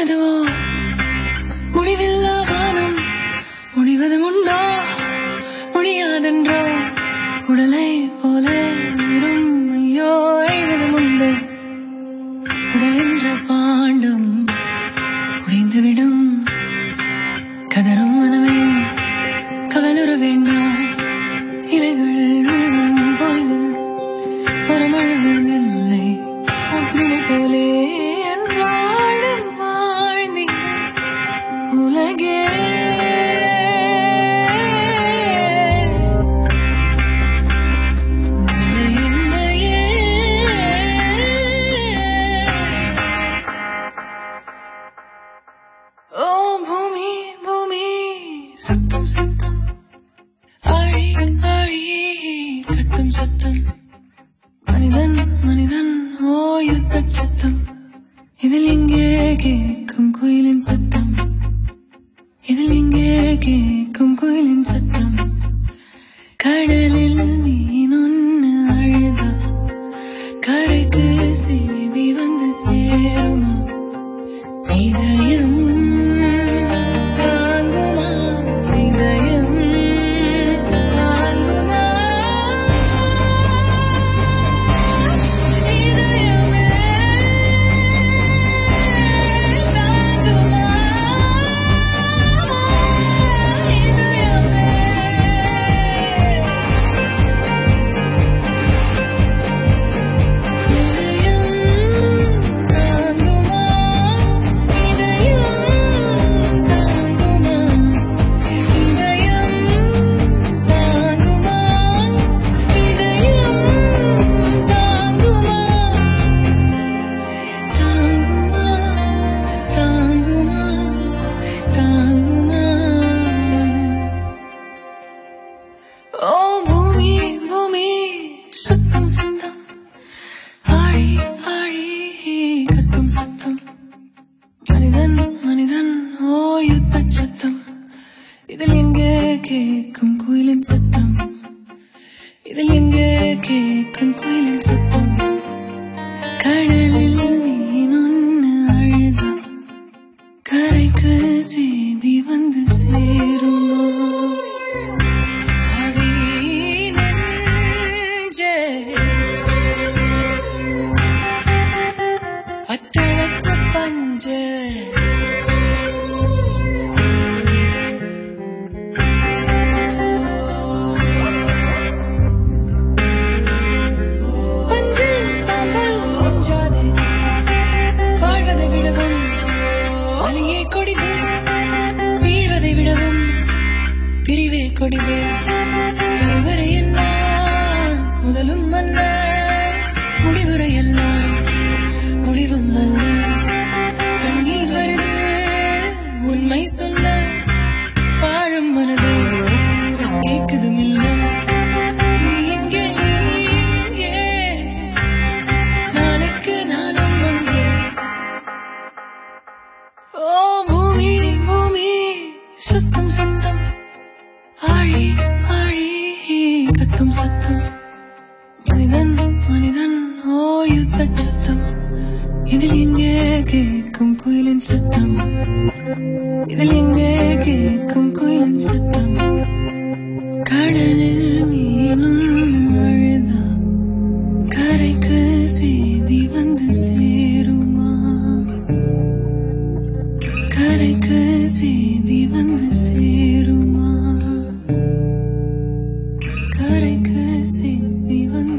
எதுவோ முடிவில்லா வானம் முடிவதும் உண்டோ முடியாதென்றோ உடலை போல வெறும் ஐயோ அழுவதும் உண்டு உடல் என்ற பாண்டம் உடைந்துவிடும் கதரும் மனமே கவலுற வேண்டாம் இலைகள் விழும் பொழுது மரமழுவதில்லை அக்னி போலே என்றாலும் வாழ்ந்தி உலகே சத்தம் சத்தம் ஆழி ஆழி கத்தும் சத்தம் மனிதன் மனிதன் ஓ யுத்த சத்தம் இதில் இங்கே கேட்கும் கோயிலின் சத்தம் இதில் இங்கே கேட்கும் கோயிலின் சத்தம் கடலில் மீன் ஒன்று அழுதா கரைக்கு செய்தி வந்து சேருமா இதயம் சத்தம் சத்தம் ஆழி ஆழி கத்தும் சத்தம் மனிதன் மனிதன் ஓ யுத்த சத்தம் இதில் எங்கே கேட்கும் கோயிலின் சத்தம் இதில் எங்கே கேட்கும் கோயிலின் சத்தம் கடலில் மீன் ஒன்று அழுதா கரைக்கு செய்தி வந்து சேருமா வாழ்வதை விடவும் வலியே கொடிது வீழ்வதை விடவும் பிரிவே கொடிது கருவறையெல்லாம் முதலும் அல்ல முடிவுரையெல்லாம் முடிவும் அல்ல கண்ணீர் வருது உண்மை சொல்ல வாழும் மனது கேட்குதும் இல்ல நீ எங்கே நாளைக்கு நானும் அங்கே ஓ பூமி பூமி சத்தம் சத்தம் ஆழி ஆழி கத்தும் சத்தம் மனிதன் மனிதன் ஓ யுத்த சத்தம் இதில் எங்கே கேட்கும் கோயிலின் சத்தம் இதில் எங்கே கேட்கும் கோயிலின் சத்தம் கடலில் மீனும் அழுதா கரைக்கு செய்தி வந்து சேருமா கரைக்கு செய்தி வந்து சேருமா கரைக்கு செய்தி வந்து